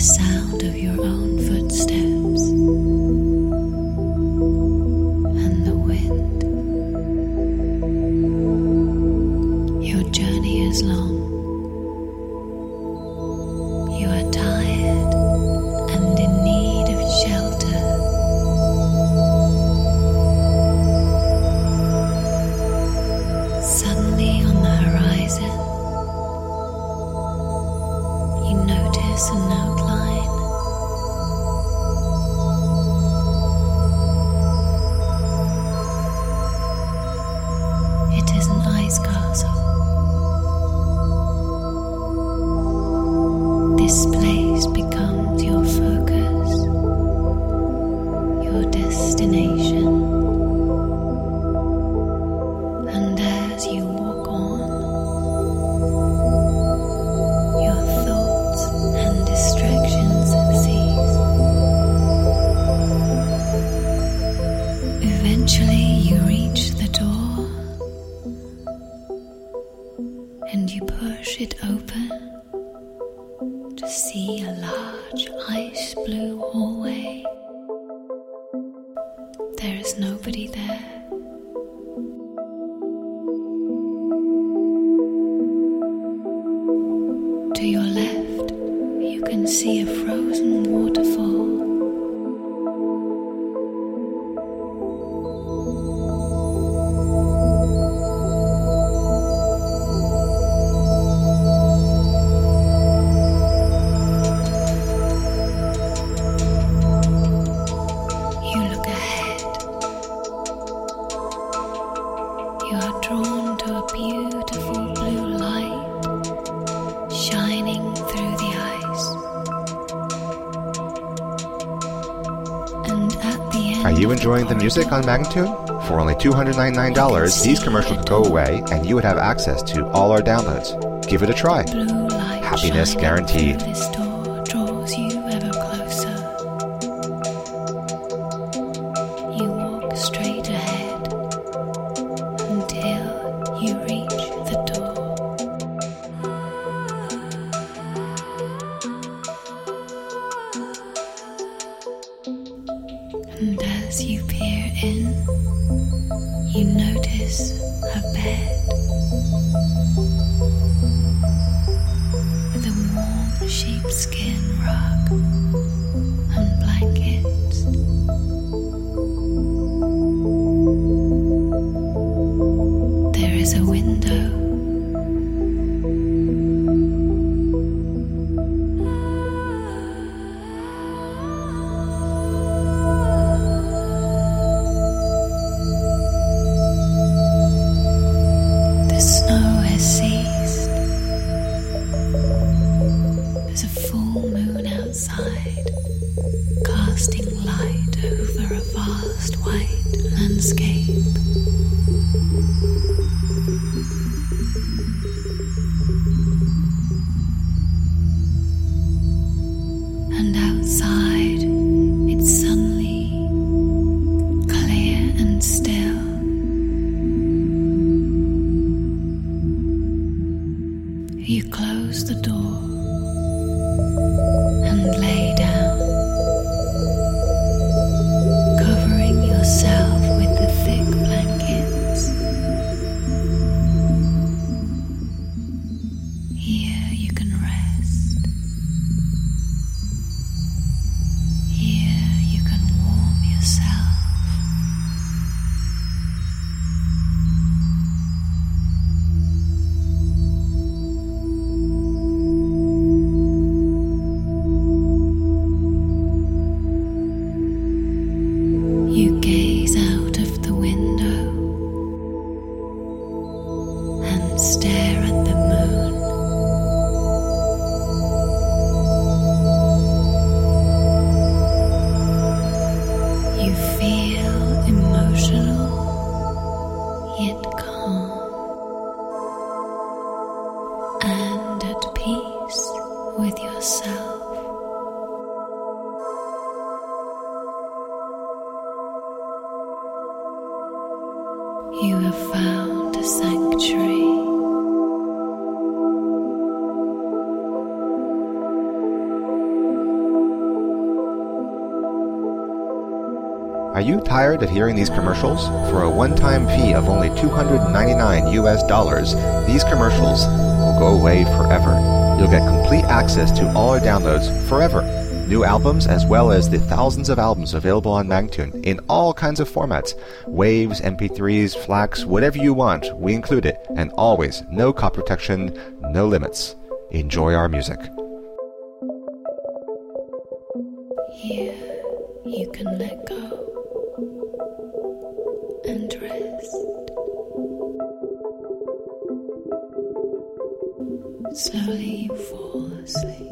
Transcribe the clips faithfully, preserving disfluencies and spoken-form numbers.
sound of your own footsteps and the wind. Your journey is long. You are tired and in need of shelter. Suddenly on the horizon, you notice an outline. It is an ice castle. This place becomes your focus, your destination. And as you walk on, your thoughts and distractions cease. Eventually you reach the door and you push it open to see a large ice blue hallway. There is nobody there. To your left, you can see a frozen waterfall. You look ahead. You are drawn to a beautiful blue light shining through the ice. And at the end, Are you enjoying the music on Magnitude? For only two hundred ninety-nine dollars, these commercials would go away and you would have access to all our downloads. Give it a try. blue light Happiness shining guaranteed. through this door draws you ever closer. You walk straight ahead until you reach the door. And as you peer in, you notice a bed with a warm sheepskin rug and blankets. There is a window. The snow has ceased. There's a full moon outside, casting light over a vast white landscape. And outside, it's suddenly clear and still. You close the door and lay down, covering yourself with the thick blankets. Here you can rest. Here you can warm yourself. You gaze out of the window and stare at the moon. You feel emotional yet calm and at peace with yourself. You have found a sanctuary. Are you tired of hearing these commercials? For a one-time fee of only two hundred ninety-nine U S dollars, these commercials will go away forever. You'll get complete access to all our downloads forever. New albums as well as the thousands of albums available on Magtune in all kinds of formats. Waves, M P threes, FLACs, whatever you want, we include it. And always, no copy protection, no limits. Enjoy our music. Here you can let go and rest. Slowly you fall asleep.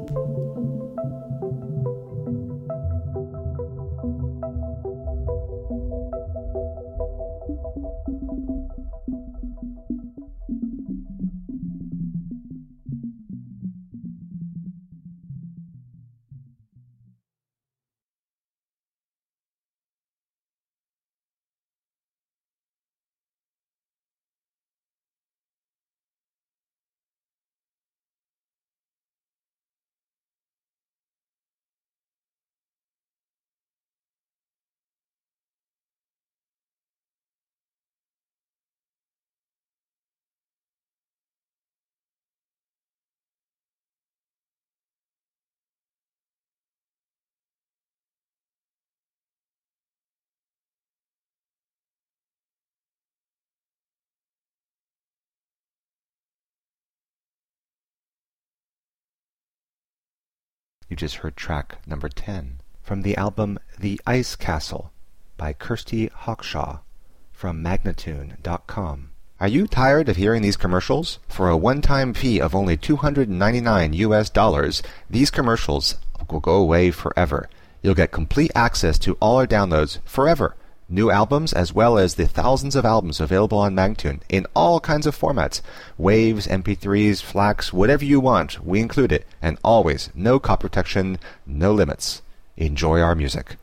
You just heard track number ten from the album The Ice Castle by Kirsty Hawkshaw from Magnatune dot com. Are you tired of hearing these commercials? For a one-time fee of only two hundred ninety-nine U S dollars, these commercials will go away forever. You'll get complete access to all our downloads forever. New albums as well as the thousands of albums available on Magtune in all kinds of formats. Waves, M P threes, FLACs, whatever you want, we include it. And always, no copy protection, no limits. Enjoy our music.